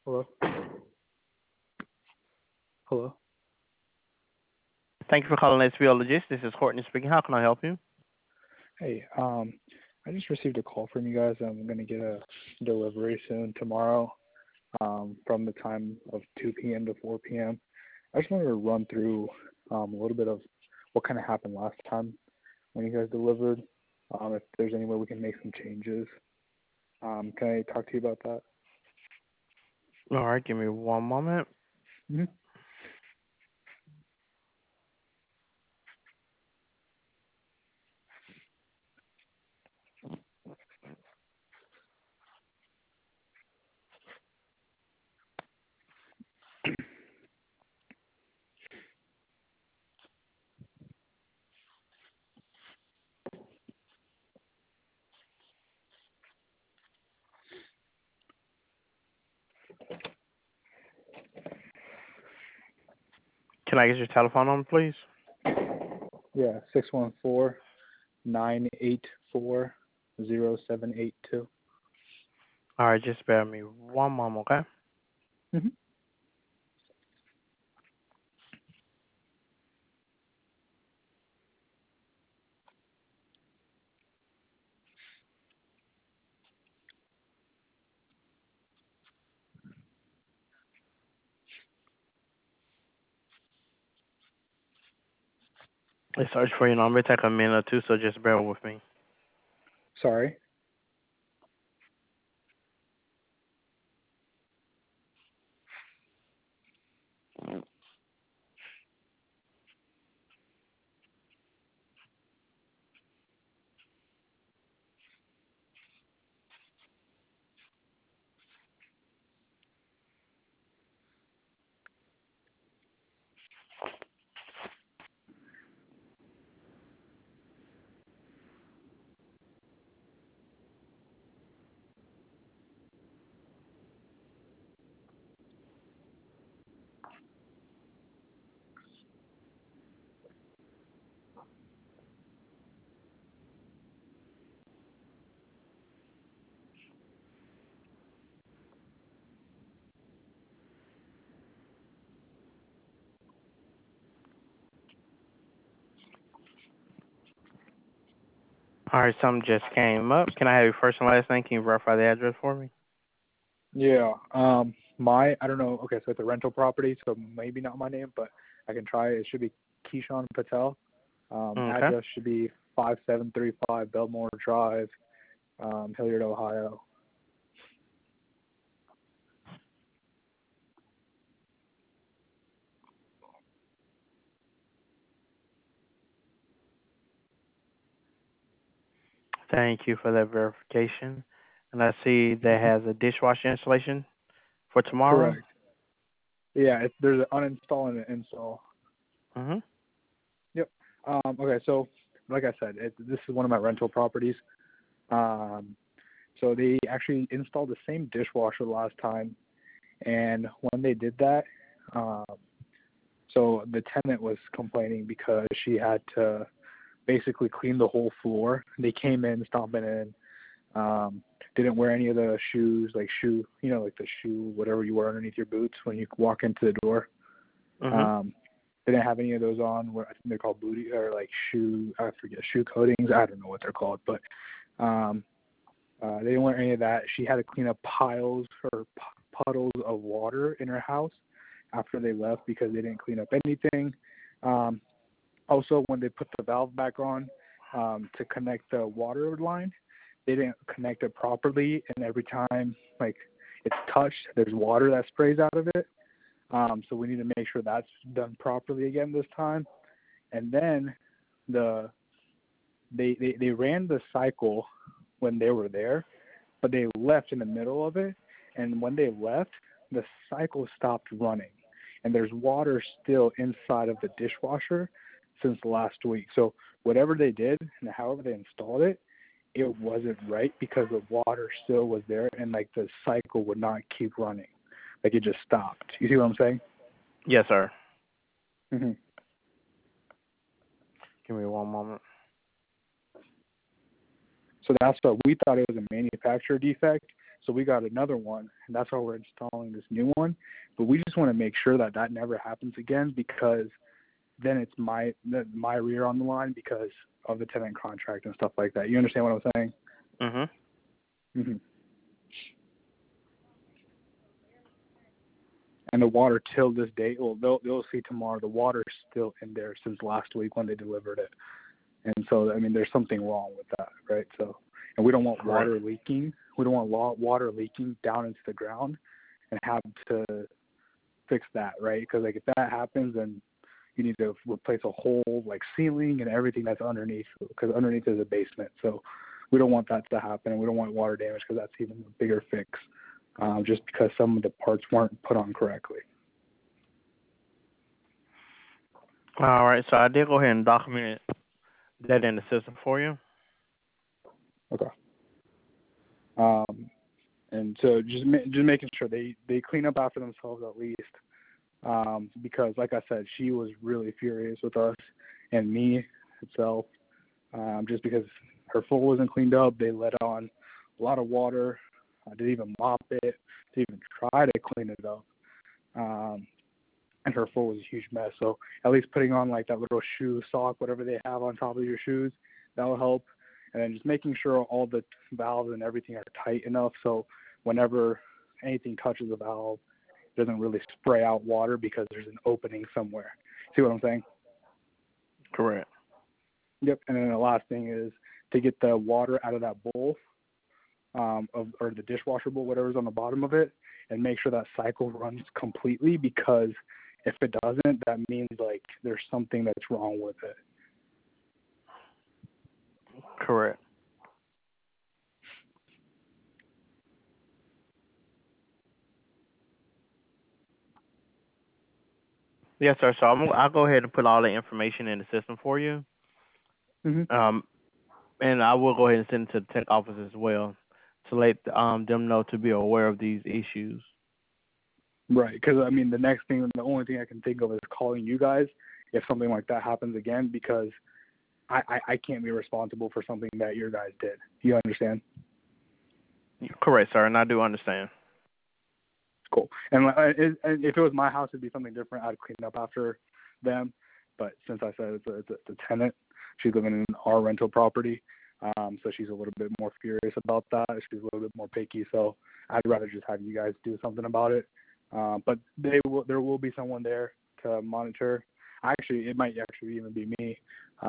Hello? Hello? Thank you for calling SBL Logistics. This is Courtney speaking. How can I help you? Hey, I just received a call from you guys. I'm going to get a delivery soon tomorrow from the time of 2 p.m. to 4 p.m. I just wanted to run through a little bit of what kind of happened last time when you guys delivered, if there's any way we can make some changes. Can I talk to you about that? All right, give me one moment. Mm-hmm. Can I get your telephone number, please? Yeah, 614-984-0782. All right, just bear with me one moment, okay? Mm-hmm. Let's search for your number. It take a minute or two, so just bear with me. Sorry. All right, something just came up. Can I have your first and last name? Can you verify the address for me? Yeah. I don't know. Okay, so it's a rental property, so maybe not my name, but I can try. It should be Keyshawn Patel. Okay. Address should be 5735 Belmore Drive, Hilliard, Ohio. Thank you for that verification. And I see that has a dishwasher installation for tomorrow. Correct. Yeah, there's an uninstall and an install. Mm-hmm. Yep. Okay, so like I said, this is one of my rental properties. So they actually installed the same dishwasher last time, and when they did that, so the tenant was complaining because she had to basically clean the whole floor. They came in, stomping in, didn't wear any of the shoes, like the shoe, whatever you wear underneath your boots when you walk into the door. Mm-hmm. They didn't have any of those on. I think they're called booty or like shoe coatings. I don't know what they're called, but they didn't wear any of that. She had to clean up piles or puddles of water in her house after they left because they didn't clean up anything. Also, when they put the valve back on to connect the water line, they didn't connect it properly, and every time like it's touched, there's water that sprays out of it. So we need to make sure that's done properly again this time. And then they ran the cycle when they were there, but they left in the middle of it. And when they left, the cycle stopped running, and there's water still inside of the dishwasher since last week. So whatever they did and however they installed it, it wasn't right because the water still was there, and like the cycle would not keep running. Like it just stopped. You see what I'm saying? Yes, sir. Mm-hmm. Give me one moment. So that's what we thought it was a manufacturer defect. So we got another one, and that's why we're installing this new one. But we just want to make sure that that never happens again, because then it's my rear on the line because of the tenant contract and stuff like that. You understand what I'm saying? Mm-hmm. And the water till this date, well, they'll see tomorrow, the water's still in there since last week when they delivered it. And so, I mean, there's something wrong with that, right? So, and we don't want water leaking. We don't want water leaking down into the ground and have to fix that, right? Because, like, if that happens, then you need to replace a whole, like, ceiling and everything that's underneath, because underneath is a basement. So we don't want that to happen, and we don't want water damage, because that's even a bigger fix, just because some of the parts weren't put on correctly. All right, so I did go ahead and document that in the system for you. Okay. And so just making sure they clean up after themselves at least, because like I said, she was really furious with us and me itself, just because her floor wasn't cleaned up. They let on a lot of water. Didn't even mop it. Didn't even try to clean it up. And her floor was a huge mess. So at least putting on like that little shoe sock, whatever they have on top of your shoes, that will help. And then just making sure all the valves and everything are tight enough so whenever anything touches the valve, it doesn't really spray out water because there's an opening somewhere. See what I'm saying? Correct. Yep. And then the last thing is to get the water out of that bowl, or the dishwasher bowl, whatever's on the bottom of it, and make sure that cycle runs completely, because if it doesn't, that means like there's something that's wrong with it. Correct. Yes, sir. So I'll go ahead and put all the information in the system for you. Mm-hmm. And I will go ahead and send it to the tech office as well to let them know to be aware of these issues. Right, because I mean, the only thing I can think of is calling you guys if something like that happens again, because I can't be responsible for something that your guys did. You understand? Correct, sir, and I do understand. Cool. And if it was my house, it'd be something different. I'd clean up after them. But since I said it's a tenant, she's living in our rental property, so she's a little bit more furious about that. She's a little bit more picky. So I'd rather just have you guys do something about it. But there will be someone there to monitor. It might actually even be me.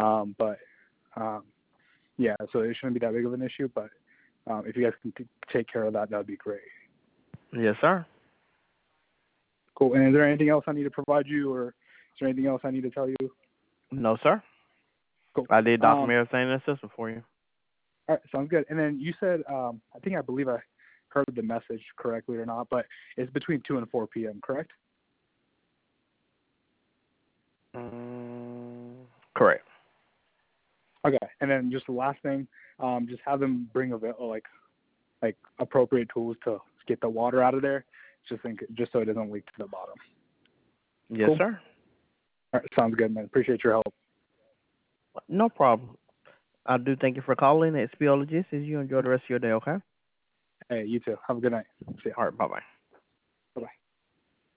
Yeah, so it shouldn't be that big of an issue. But if you guys can take care of that, that would be great. Yes, sir. Cool. And is there anything else I need to provide you, or is there anything else I need to tell you? No, sir. Cool. I did document everything in the system for you. All right, sounds good. And then you said, I believe I heard the message correctly or not, but it's between 2 and 4 p.m., correct? Correct. Okay. And then just the last thing, just have them bring like appropriate tools to get the water out of there, just so it doesn't leak to the bottom. Yes, cool. Sir. All right, sounds good, man. Appreciate your help. No problem. I do thank you for calling. It's SPO Logistics. You enjoy the rest of your day, okay? Hey, you too. Have a good night. See ya. All right, bye-bye.